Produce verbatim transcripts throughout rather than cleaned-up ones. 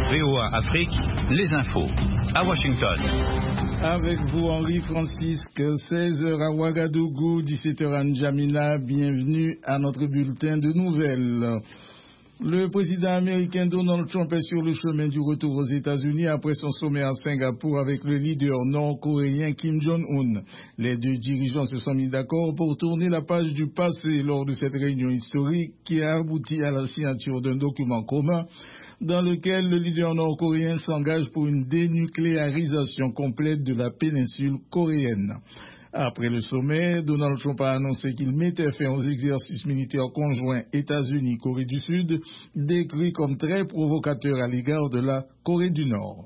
V O A Afrique, les infos. À Washington. Avec vous, Henri Francisque, seize heures à Ouagadougou, dix-sept heures à N'Djamena. Bienvenue à notre bulletin de nouvelles. Le président américain Donald Trump est sur le chemin du retour aux États-Unis après son sommet à Singapour avec le leader nord-coréen Kim Jong-un. Les deux dirigeants se sont mis d'accord pour tourner la page du passé lors de cette réunion historique qui a abouti à la signature d'un document commun dans lequel le leader nord-coréen s'engage pour une dénucléarisation complète de la péninsule coréenne. Après le sommet, Donald Trump a annoncé qu'il mettait fin aux exercices militaires conjoints États-Unis-Corée du Sud, décrits comme très provocateurs à l'égard de la Corée du Nord.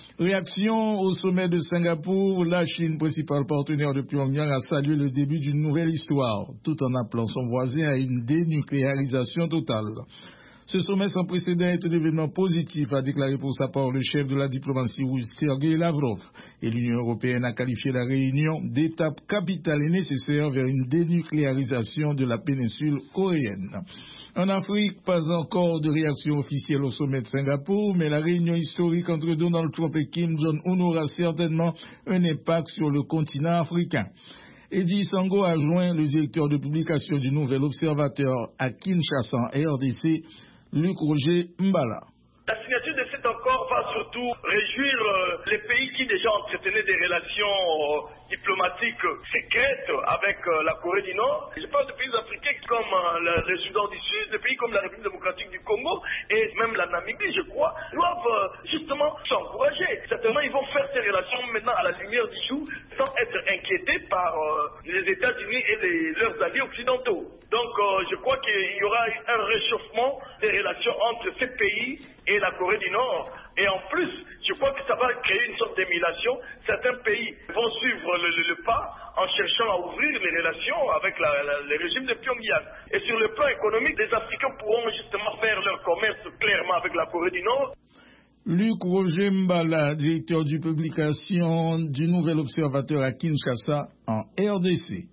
Réaction au sommet de Singapour, la Chine, principal partenaire de Pyongyang, a salué le début d'une nouvelle histoire, tout en appelant son voisin à une dénucléarisation totale. Ce sommet sans précédent est un événement positif, a déclaré pour sa part le chef de la diplomatie russe Sergei Lavrov. Et l'Union européenne a qualifié la réunion d'étape capitale et nécessaire vers une dénucléarisation de la péninsule coréenne. En Afrique, pas encore de réaction officielle au sommet de Singapour, mais la réunion historique entre Donald Trump et Kim Jong-un aura certainement un impact sur le continent africain. Eddie Sango a joint le directeur de publication du Nouvel Observateur à Kinshasa, en R D C, Luc Roger Mbala. La signature de cet accord va surtout réjouir euh, les pays qui déjà entretenaient des relations euh, diplomatiques secrètes avec euh, la Corée du Nord. Je parle de pays africains comme euh, le Soudan du Sud, des pays comme la République démocratique du Congo et même la Namibie, je crois, doivent euh, justement s'encourager. Certainement, ils vont faire ces relations maintenant à la lumière du jour sans être inquiétés par euh, les États-Unis et les, leurs alliés occidentaux. Donc, euh, je crois qu'il y aura un réchauffement des relations entre ces pays et la Corée du Nord. Et en plus, je crois que ça va créer une sorte d'émulation. Certains pays vont suivre le, le, le pas en cherchant à ouvrir les relations avec la, la, le régime de Pyongyang. Et sur le plan économique, les Africains pourront justement faire leur commerce clairement avec la Corée du Nord. Luc Roger Mbala, directeur de publication du Nouvel Observateur à Kinshasa, en R D C.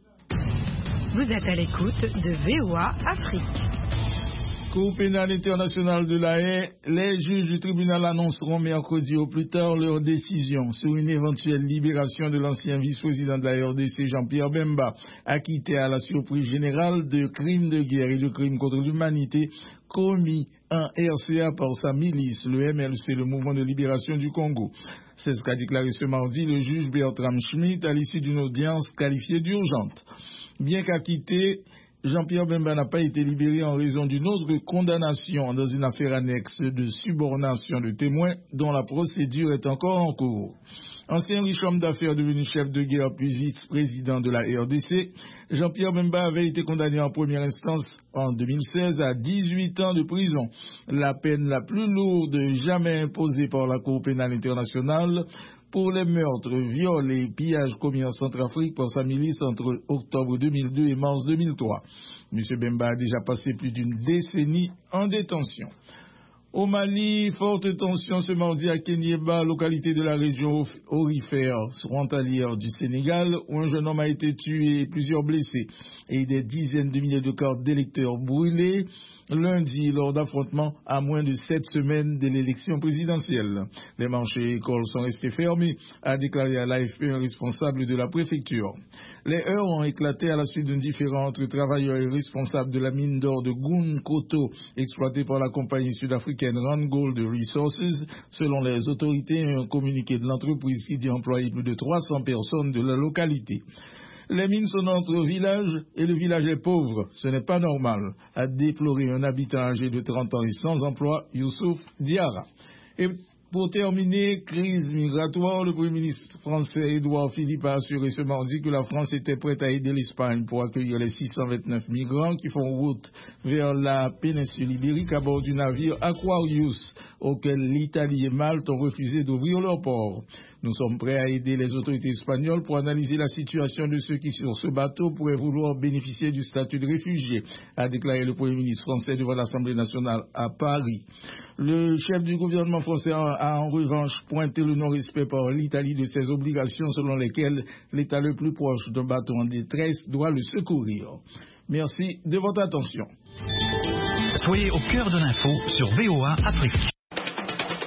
Vous êtes à l'écoute de V O A Afrique. Cour pénale internationale de La Haye, les juges du tribunal annonceront mercredi au plus tard leur décision sur une éventuelle libération de l'ancien vice-président de la R D C, Jean-Pierre Bemba, acquitté à la surprise générale de crimes de guerre et de crimes contre l'humanité commis en R C A par sa milice, le M L C, le Mouvement de libération du Congo. C'est ce qu'a déclaré ce mardi le juge Bertram Schmitt à l'issue d'une audience qualifiée d'urgente. Bien qu'acquitté, Jean-Pierre Bemba n'a pas été libéré en raison d'une autre condamnation dans une affaire annexe de subornation de témoins dont la procédure est encore en cours. Ancien riche homme d'affaires devenu chef de guerre puis vice-président de la R D C, Jean-Pierre Bemba avait été condamné en première instance en deux mille seize à dix-huit ans de prison, la peine la plus lourde jamais imposée par la Cour pénale internationale pour les meurtres, viols et pillages commis en Centrafrique par sa milice entre octobre deux mille deux et mars deux mille trois. M. Bemba a déjà passé plus d'une décennie en détention. Au Mali, forte tension ce mardi à Kéniéba, localité de la région aurifère frontalière du Sénégal, où un jeune homme a été tué et plusieurs blessés, et des dizaines de milliers de cartes d'électeurs brûlées lundi lors d'affrontements à moins de sept semaines de l'élection présidentielle. Les marchés et écoles sont restés fermés, a déclaré à l'A F P un responsable de la préfecture. Les heurts ont éclaté à la suite d'un différend entre travailleurs et responsables de la mine d'or de Goun-Koto, exploitée par la compagnie sud-africaine Randgold Resources, selon les autorités et un communiqué de l'entreprise qui dit employer plus de trois cents personnes de la localité. Les mines sont dans notre village et le village est pauvre. Ce n'est pas normal, a déploré un habitant âgé de trente ans et sans emploi, Youssouf Diarra. Et pour terminer, crise migratoire, le Premier ministre français Édouard Philippe a assuré ce mardi que la France était prête à aider l'Espagne pour accueillir les six cent vingt-neuf migrants qui font route vers la péninsule ibérique à bord du navire Aquarius, auquel l'Italie et Malte ont refusé d'ouvrir leurs ports. Nous sommes prêts à aider les autorités espagnoles pour analyser la situation de ceux qui, sur ce bateau, pourraient vouloir bénéficier du statut de réfugié, a déclaré le Premier ministre français devant l'Assemblée nationale à Paris. Le chef du gouvernement français a en revanche pointé le non-respect par l'Italie de ses obligations selon lesquelles l'État le plus proche d'un bateau en détresse doit le secourir. Merci de votre attention. Soyez au cœur de l'info sur V O A Afrique.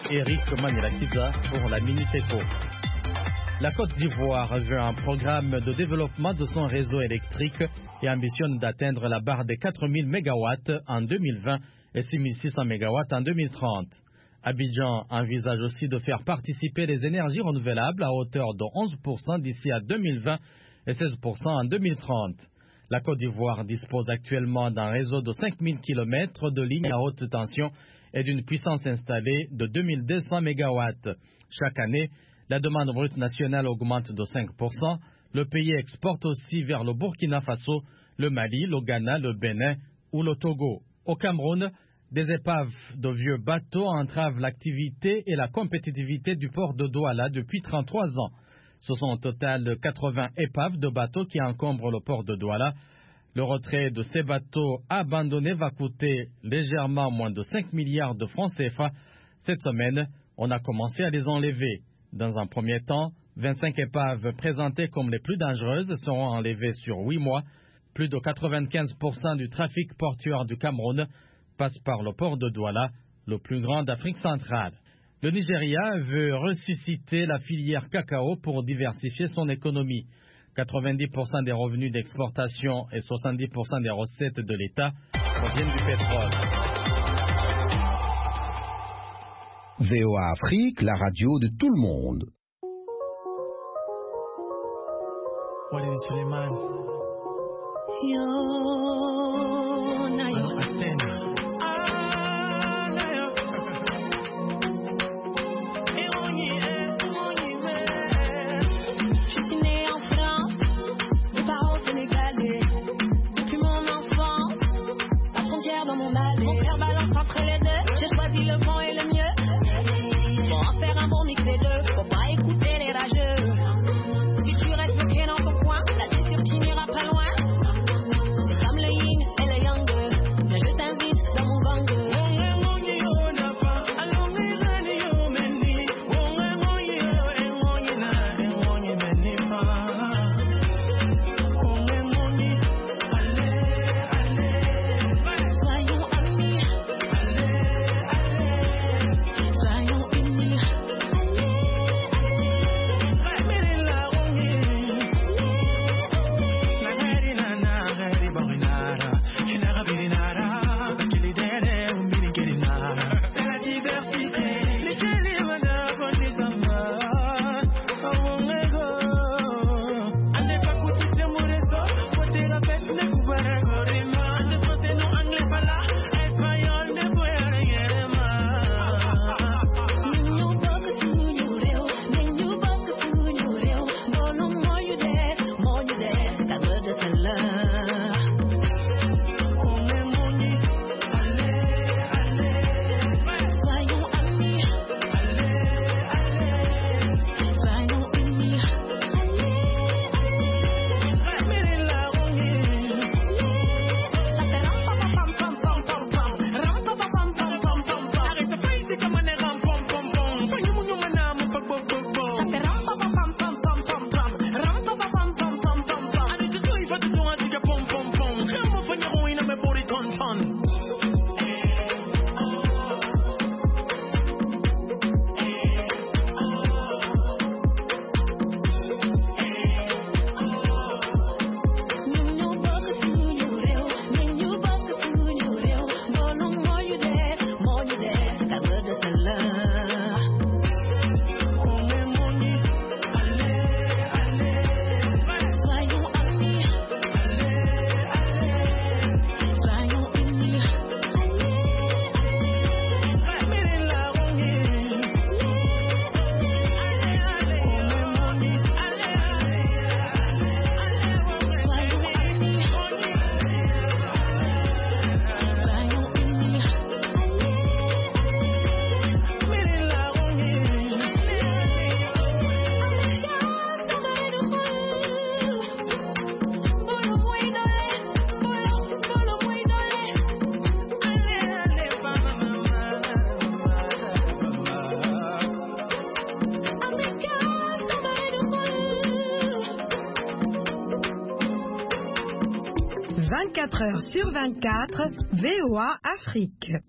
Eric Manilakiza pour la Minute Éco. La Côte d'Ivoire veut un programme de développement de son réseau électrique et ambitionne d'atteindre la barre des quatre mille mégawatts en deux mille vingt et six mille six cents mégawatts en deux mille trente. Abidjan envisage aussi de faire participer les énergies renouvelables à hauteur de onze pour cent d'ici à deux mille vingt et seize pour cent en deux mille trente. La Côte d'Ivoire dispose actuellement d'un réseau de cinq mille kilomètres de lignes à haute tension et d'une puissance installée de deux mille deux cents mégawatts. Chaque année, la demande brute nationale augmente de cinq pour cent. Le pays exporte aussi vers le Burkina Faso, le Mali, le Ghana, le Bénin ou le Togo. Au Cameroun, des épaves de vieux bateaux entravent l'activité et la compétitivité du port de Douala depuis trente-trois ans. Ce sont au total quatre-vingts épaves de bateaux qui encombrent le port de Douala. Le retrait de ces bateaux abandonnés va coûter légèrement moins de cinq milliards de francs C F A. Cette semaine, on a commencé à les enlever. Dans un premier temps, vingt-cinq épaves présentées comme les plus dangereuses seront enlevées sur huit mois. Plus de quatre-vingt-quinze pour cent du trafic portuaire du Cameroun passe par le port de Douala, le plus grand d'Afrique centrale. Le Nigeria veut ressusciter la filière cacao pour diversifier son économie. quatre-vingt-dix pour cent des revenus d'exportation et soixante-dix pour cent des recettes de l'État proviennent du pétrole. V O A Afrique, la radio de tout le monde. Walid Suleiman. Yo, na yo. Athena. Ah, na yo. Je suis née en France, mes parents sénégalais. Depuis mon enfance, la frontière dans mon allée. Mon père balance entre les deux, j'ai choisi le bon et le mieux. Pour en faire un bon mix des deux, faut pas écouter les rageux. Si tu restes bloqué dans ton coin, la discussion finira pas loin. C'est comme le yin et le yang, mais je t'invite dans mon gang. vingt-quatre heures sur vingt-quatre, V O A Afrique.